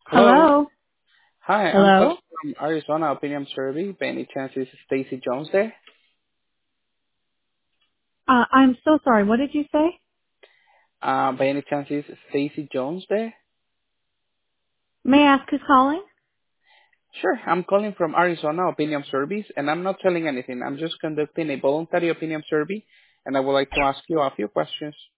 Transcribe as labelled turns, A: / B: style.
A: Hello.
B: Hello.
A: Hi, I'm calling
B: Hello.
A: from Arizona Opinion Survey. By any chance is Stacy Jones there?
B: I'm so sorry. What did you say?
A: By any chance is Stacy Jones there?
B: May I ask who's calling?
A: Sure. I'm calling from Arizona Opinion Surveys, and I'm not selling anything. I'm just conducting a voluntary opinion survey, and I would like to ask you a few questions.